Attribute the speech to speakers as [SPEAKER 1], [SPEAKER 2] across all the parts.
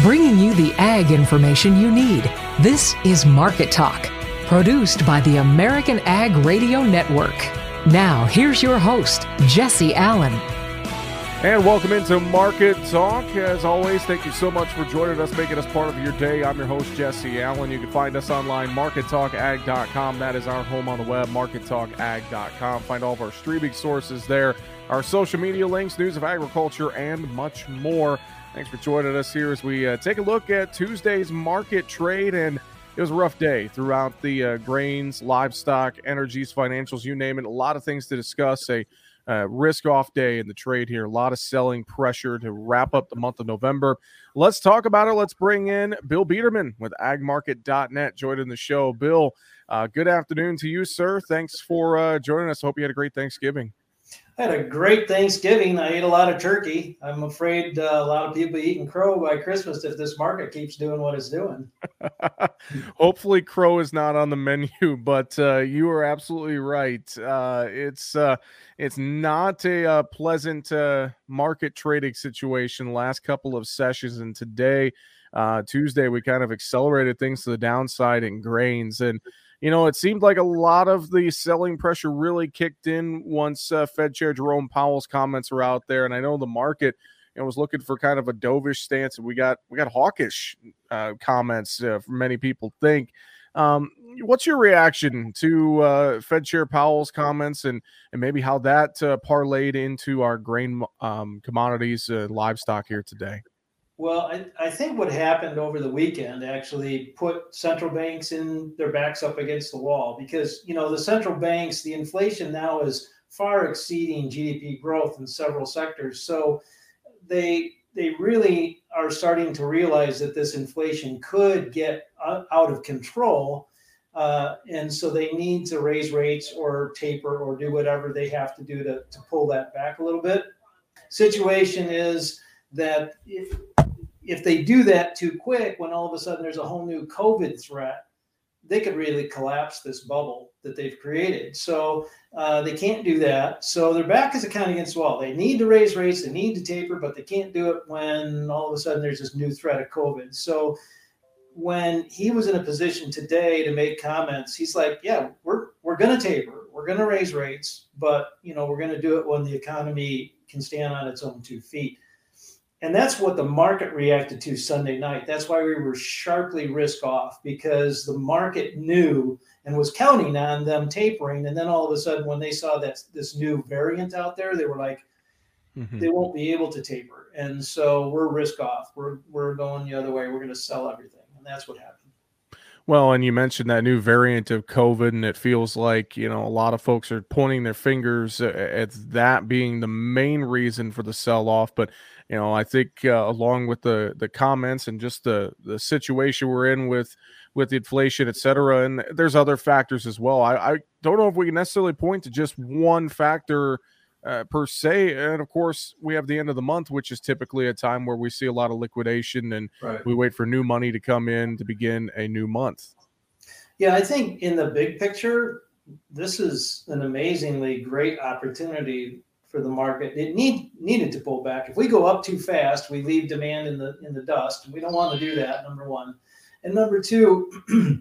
[SPEAKER 1] bringing you the ag information you need. This is Market Talk, produced by the American Ag Radio Network. Now, here's your host, Jesse Allen.
[SPEAKER 2] And welcome into Market Talk. As always, thank you so much for joining us, making us part of your day. I'm your host, Jesse Allen. You can find us online, markettalkag.com. That is our home on the web, markettalkag.com. Find all of our streaming sources there, our social media links, news of agriculture, and much more. Thanks for joining us here as we take a look at Tuesday's market trade. And it was a rough day throughout the grains, livestock, energies, financials, you name it. A lot of things to discuss. A risk-off day in the trade here. A lot of selling pressure to wrap up the month of November. Let's talk about it. Let's bring in Bill Biederman with agmarket.net joining the show. Bill, good afternoon to you, sir. Thanks for joining us. Hope you had a great Thanksgiving.
[SPEAKER 3] I had a great Thanksgiving. I ate a lot of turkey. I'm afraid a lot of people eating crow by Christmas if this market keeps doing what it's doing.
[SPEAKER 2] Hopefully crow is not on the menu, but you are absolutely right. It's not a pleasant market trading situation last couple of sessions, and today, Tuesday, we kind of accelerated things to the downside in grains. And you know, it seemed like a lot of the selling pressure really kicked in once Fed Chair Jerome Powell's comments were out there. And I know the market was looking for kind of a dovish stance, and we got hawkish comments from many people think. What's your reaction to Fed Chair Powell's comments and maybe how that parlayed into our grain commodities livestock here today?
[SPEAKER 3] Well, I think what happened over the weekend actually put central banks in their backs up against the wall because, you know, the central banks, the inflation now is far exceeding GDP growth in several sectors. So they really are starting to realize that this inflation could get out of control. And so they need to raise rates or taper or do whatever they have to do to pull that back a little bit. Situation is that if they do that too quick, when all of a sudden there's a whole new COVID threat, they could really collapse this bubble that they've created. So they can't do that. So their back is kind of against the wall. They need to raise rates, they need to taper, but they can't do it when all of a sudden there's this new threat of COVID. So when he was in a position today to make comments, he's like, yeah, we're going to taper, we're going to raise rates, but you know, we're going to do it when the economy can stand on its own 2 feet. And that's what the market reacted to Sunday night. That's why we were sharply risk off, because the market knew and was counting on them tapering. And then all of a sudden, when they saw that this new variant out there, they were like, they won't be able to taper. And so we're risk off. We're going the other way. We're going to sell everything. And that's what happened.
[SPEAKER 2] Well, and you mentioned that new variant of COVID, and it feels like, you know, a lot of folks are pointing their fingers at that being the main reason for the sell-off. But, you know, I think along with the comments and just the situation we're in with the inflation, et cetera, and there's other factors as well. I don't know if we can necessarily point to just one factor per se. And of course, we have the end of the month, which is typically a time where we see a lot of liquidation and we wait for new money to come in to begin a new month.
[SPEAKER 3] Yeah, I think in the big picture, this is an amazingly great opportunity for the market. It needed to pull back. If we go up too fast, we leave demand in the dust. We don't want to do that, number one. And number two,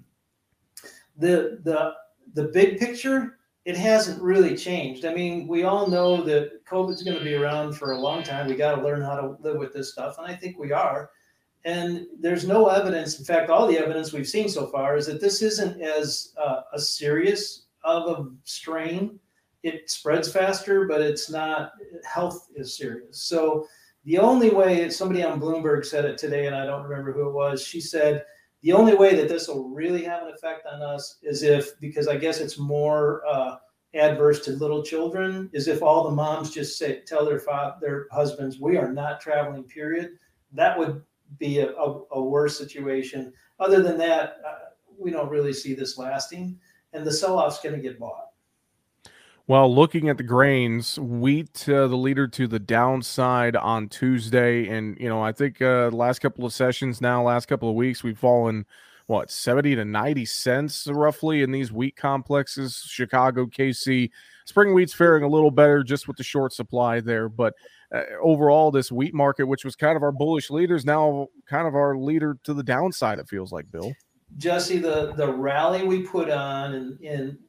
[SPEAKER 3] the big picture, it hasn't really changed. I mean, we all know that COVID's going to be around for a long time. We got to learn how to live with this stuff, and I think we are. And there's no evidence. In fact, all the evidence we've seen so far is that this isn't as a serious of a strain. It spreads faster, but it's not. Health is serious. So the only way, somebody on Bloomberg said it today, and I don't remember who it was, she said, the only way that this will really have an effect on us is if, because I guess it's more adverse to little children, is if all the moms just tell their husbands, we are not traveling, period. That would be a worse situation. Other than that, we don't really see this lasting, and the sell-off's going to get bought.
[SPEAKER 2] Well, looking at the grains, wheat, the leader to the downside on Tuesday. And, you know, I think the last couple of sessions now, last couple of weeks, we've fallen, 70 to 90 cents roughly in these wheat complexes, Chicago, KC, spring wheat's faring a little better just with the short supply there. But overall, this wheat market, which was kind of our bullish leader, is now kind of our leader to the downside, it feels like, Bill.
[SPEAKER 3] Jesse, the rally we put on in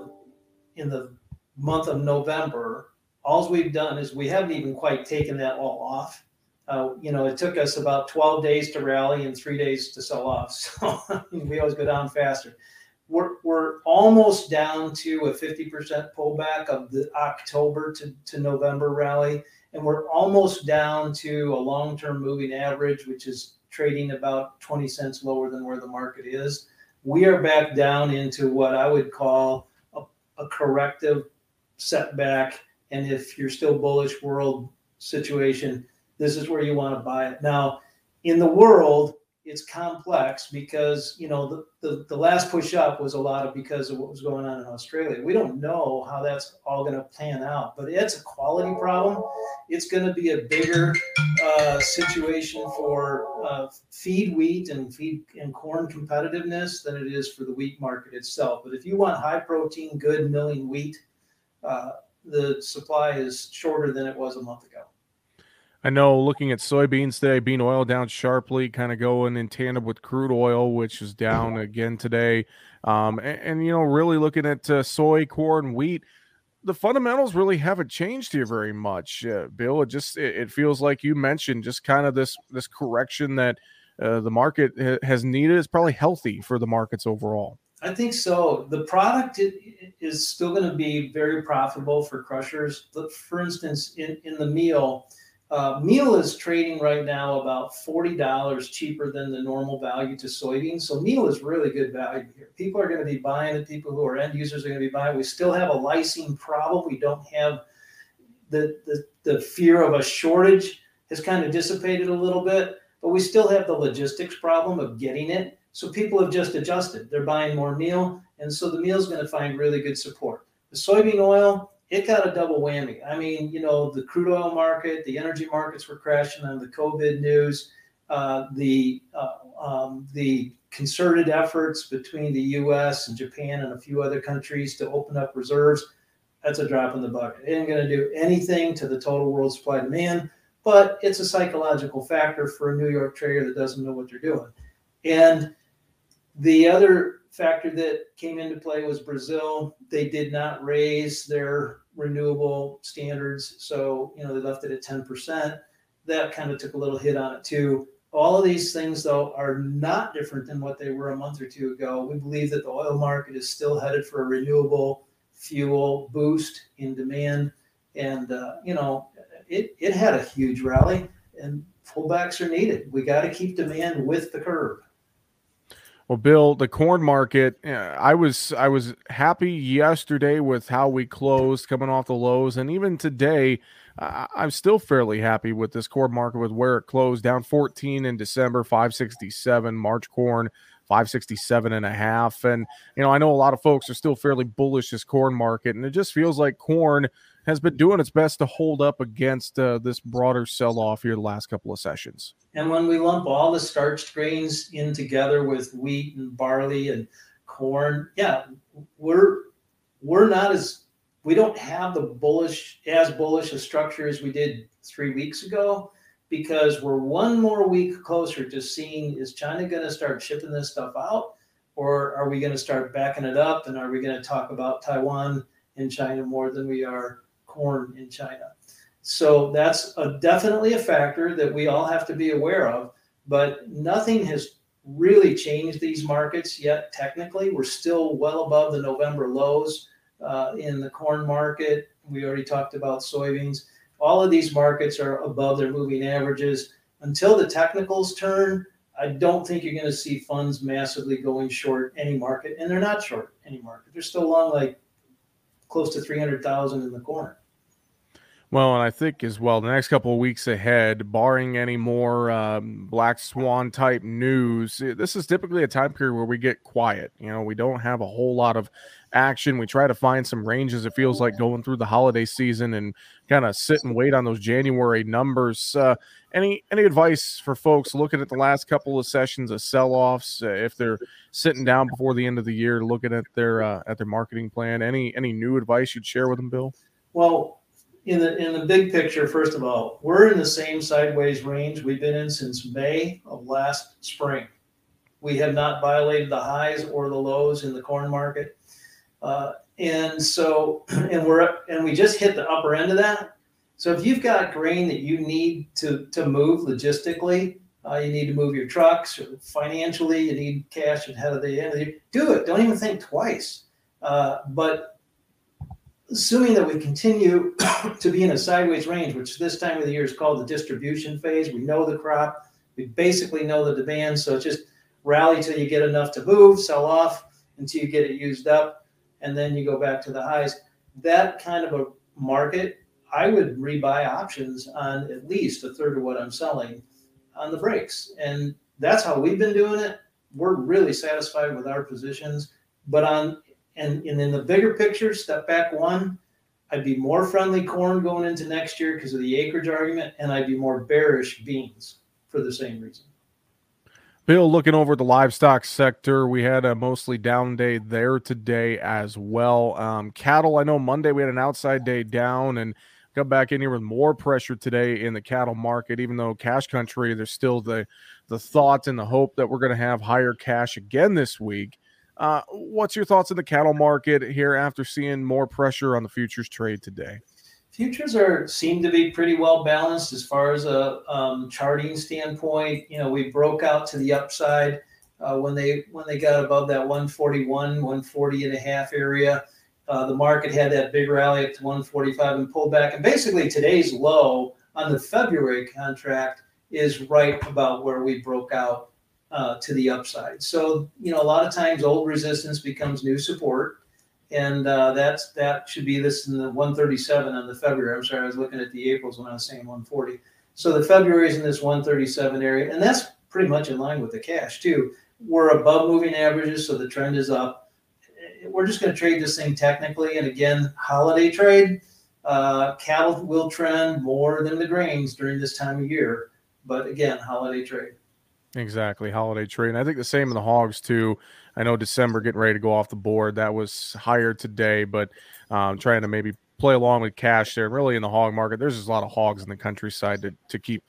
[SPEAKER 3] the month of November, all we've done is we haven't even quite taken that all off. It took us about 12 days to rally and 3 days to sell off. So we always go down faster. We're almost down to a 50% pullback of the October to November rally. And we're almost down to a long-term moving average, which is trading about 20 cents lower than where the market is. We are back down into what I would call a corrective setback. And if you're still bullish world situation, this is where you want to buy it. Now, in the world, it's complex because, the last push up was a lot of because of what was going on in Australia. We don't know how that's all going to pan out, but it's a quality problem. It's going to be a bigger situation for feed wheat and feed and corn competitiveness than it is for the wheat market itself. But if you want high protein, good milling wheat, the supply is shorter than it was a month ago.
[SPEAKER 2] I know looking at soybeans today, bean oil down sharply, kind of going in tandem with crude oil, which is down again today. And really looking at soy, corn, wheat, the fundamentals really haven't changed here very much, Bill. It feels like you mentioned just kind of this correction that the market has needed is probably healthy for the markets overall.
[SPEAKER 3] I think so. The product is still going to be very profitable for crushers. For instance, in the meal is trading right now about $40 cheaper than the normal value to soybeans. So meal is really good value here. People are going to be buying it. People who are end users are going to be buying. We still have a lysine problem. We don't have the fear of a shortage has kind of dissipated a little bit, but we still have the logistics problem of getting it. So people have just adjusted. They're buying more meal, and so the meal is going to find really good support. The soybean oil, it got a double whammy. I mean, the crude oil market, the energy markets were crashing on the COVID news. The concerted efforts between the U.S. and Japan and a few other countries to open up reserves, that's a drop in the bucket. It ain't going to do anything to the total world supply demand, but it's a psychological factor for a New York trader that doesn't know what they're doing. And the other factor that came into play was Brazil. They did not raise their renewable standards, so they left it at 10%. That kind of took a little hit on it too. All of these things, though, are not different than what they were a month or two ago. We believe that the oil market is still headed for a renewable fuel boost in demand, and it had a huge rally, and pullbacks are needed. We got to keep demand with the curve.
[SPEAKER 2] Well, Bill, the corn market, I was happy yesterday with how we closed coming off the lows. And even today, I'm still fairly happy with this corn market with where it closed, down 14 in December, 567, March corn, 567.5. And, I know a lot of folks are still fairly bullish this corn market. And it just feels like corn has been doing its best to hold up against this broader sell-off here the last couple of sessions.
[SPEAKER 3] And when we lump all the starched grains in together with wheat and barley and corn, we don't have as bullish a structure as we did 3 weeks ago, because we're one more week closer to seeing, is China going to start shipping this stuff out, or are we going to start backing it up, and are we going to talk about Taiwan in China more than we are corn in China? So that's definitely a factor that we all have to be aware of, but nothing has really changed these markets yet. Technically, we're still well above the November lows in the corn market. We already talked about soybeans. All of these markets are above their moving averages. Until the technicals turn, I don't think you're going to see funds massively going short any market, and they're not short any market. They're still long, like close to 300,000 in the corn.
[SPEAKER 2] Well, and I think as well, the next couple of weeks ahead, barring any more black swan type news, this is typically a time period where we get quiet. We don't have a whole lot of action. We try to find some ranges. It feels like going through the holiday season and kind of sit and wait on those January numbers. Any advice for folks looking at the last couple of sessions of sell-offs, if they're sitting down before the end of the year looking at their marketing plan? Any new advice you'd share with them, Bill?
[SPEAKER 3] Well, in the big picture, first of all, we're in the same sideways range we've been in since May of last spring. We have not violated the highs or the lows in the corn market, and we just hit the upper end of that. So if you've got grain that you need to move logistically, you need to move your trucks, or financially, you need cash ahead of the end of the year, do it. Don't even think twice. But assuming that we continue to be in a sideways range, which this time of the year is called the distribution phase, we know the crop, we basically know the demand, so it's just rally till you get enough to move, sell off until you get it used up, and then you go back to the highs. That kind of a market, I would rebuy options on at least a third of what I'm selling on the breaks. And that's how we've been doing it. We're really satisfied with our positions. But in the bigger picture, step back one, I'd be more friendly corn going into next year because of the acreage argument, and I'd be more bearish beans for the same reason.
[SPEAKER 2] Bill, looking over the livestock sector, we had a mostly down day there today as well. Cattle, I know Monday we had an outside day down and got back in here with more pressure today in the cattle market, even though cash country, there's still the thought and the hope that we're going to have higher cash again this week. What's your thoughts on the cattle market here after seeing more pressure on the futures trade today?
[SPEAKER 3] Futures seem to be pretty well balanced as far as a charting standpoint. We broke out to the upside when they got above that 141, 140 and a half area. The market had that big rally up to 145 and pulled back. And basically today's low on the February contract is right about where we broke out to the upside. So, a lot of times old resistance becomes new support. And that should be this in the 137 on the February. I'm sorry, I was looking at the Aprils when I was saying 140. So the February is in this 137 area, and that's pretty much in line with the cash too. We're above moving averages, so the trend is up. We're just going to trade this thing technically, and again, holiday trade. Cattle will trend more than the grains during this time of year, but again, holiday trade.
[SPEAKER 2] Exactly, holiday trade. And I think the same in the hogs too. I know December getting ready to go off the board. That was higher today, but trying to maybe play along with cash there. Really in the hog market, there's just a lot of hogs in the countryside to keep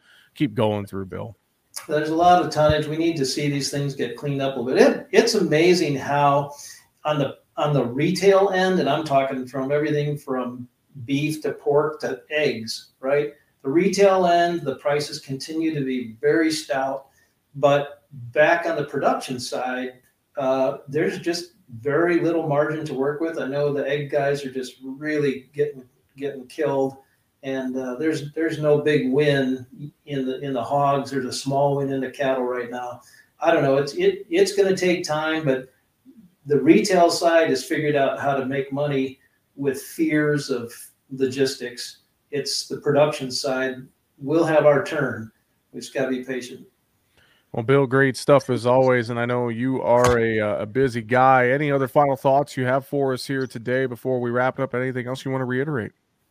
[SPEAKER 2] going through, Bill.
[SPEAKER 3] There's a lot of tonnage. We need to see these things get cleaned up a little bit. It's amazing how on the retail end, and I'm talking from everything from beef to pork to eggs, right? The retail end, the prices continue to be very stout, but back on the production side, there's just very little margin to work with. I know the egg guys are just really getting killed, and there's no big win in the hogs. There's a small win in the cattle right now. I don't know. It's going to take time, but the retail side has figured out how to make money with fears of logistics. It's the production side. We'll have our turn. We just got to be patient.
[SPEAKER 2] Well, Bill, great stuff as always, and I know you are a busy guy. Any other final thoughts you have for us here today before we wrap up? Anything else you want to reiterate?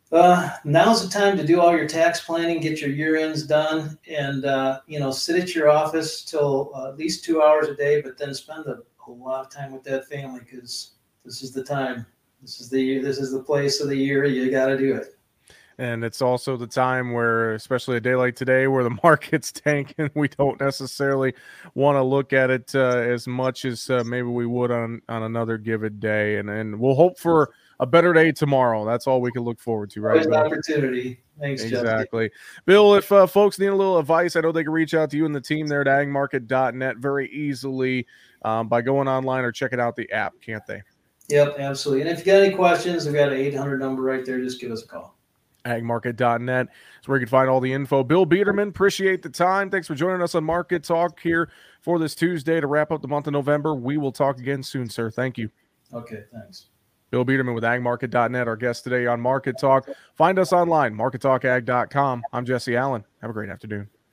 [SPEAKER 3] Now's the time to do all your tax planning, get your year ends done, and sit at your office till at least 2 hours a day, but then spend a lot of time with that family, because this is the time. This is the year. This is the place of the year. You got to do it.
[SPEAKER 2] And it's also the time where, especially a day like today, where the market's tanking, we don't necessarily want to look at it as much as maybe we would on another given day. And we'll hope for a better day tomorrow. That's all we can look forward to, right?
[SPEAKER 3] Always an opportunity. Thanks,
[SPEAKER 2] exactly. Jeff. Bill, if folks need a little advice, I know they can reach out to you and the team there at agmarket.net very easily by going online or checking out the app, can't they?
[SPEAKER 3] Yep, absolutely. And if you got any questions, we've got an 800 number right there. Just give us a call.
[SPEAKER 2] agmarket.net is where you can find all the info. Bill Biederman, appreciate the time. Thanks for joining us on Market Talk here for this Tuesday to wrap up the month of November. We will talk again soon, sir. Thank you.
[SPEAKER 3] Okay, thanks.
[SPEAKER 2] Bill Biederman with agmarket.net, our guest today on Market Talk. Find us online, markettalkag.com. I'm Jesse Allen. Have a great afternoon.